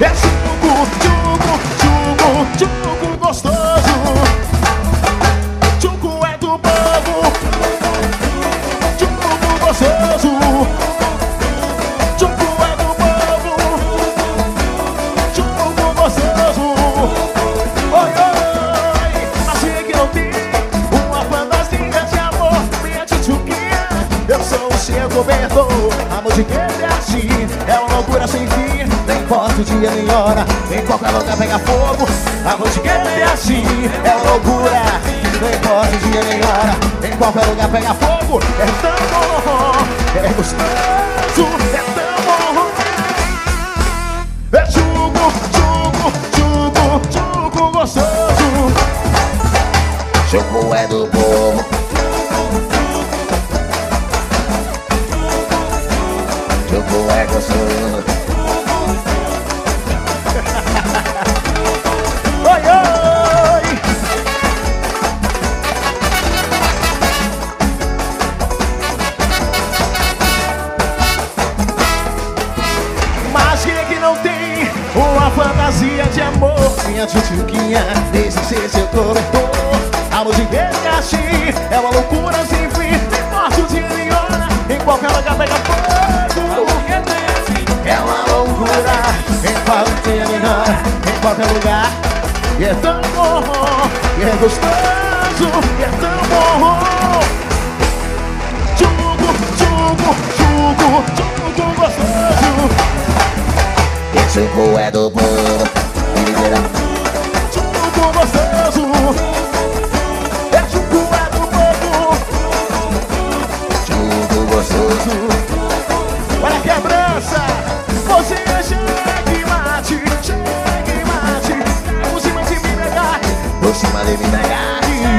É chuco, chuco, chuco, chuco gostoso. Chuco é do povo. Chuco gostoso. Chuco é do povo. Chuco gostoso. Oi, oi, assim que não tem uma fantasia de amor. Minha tchutchuquinha, eu sou o seu cobertor. Amor de quem é assim, é uma loucura sem fim. Nem importa o dia nem hora, em qualquer lugar pega fogo. Amor de quem é assim, é uma loucura. Não importa o dia nem hora, em qualquer lugar pega fogo. É tão bom, é gostoso, é tão bom. É chuco, chuco, chuco, chuco gostoso. Chuco é do povo. Chuco é gostoso. Oi, oi. Mas quem é que não tem uma fantasia de amor? Minha tchutchuquinha, deixa ser seu cobertor. Amor de resgate é uma loucura sem fim. Nem importa o dia nem hora, em qualquer lugar pega fogo. É uma loucura, em qualquer dia nem hora, em qualquer lugar. E é tão bom, e é gostoso, e é tão bom. Chuco, chuco, chuco, chuco gostoso. E chuco é do povo. Chuco gostoso. É chuco é do povo. Chuco gostoso. Olha a quebrança. Você é checkmate, checkmate. Por cima de me pegar. Por cima de me pegar.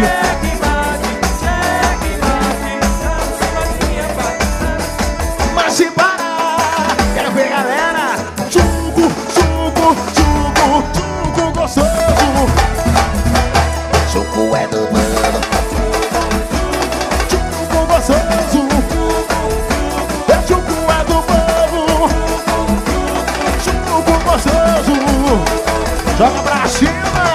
Mas se parar, quero ver galera. Chuco, chuco, chuco, chuco gostoso. Chuco é do povo. Chuco gostoso. É chuco é do povo. Chuco gostoso. Joga pra cima.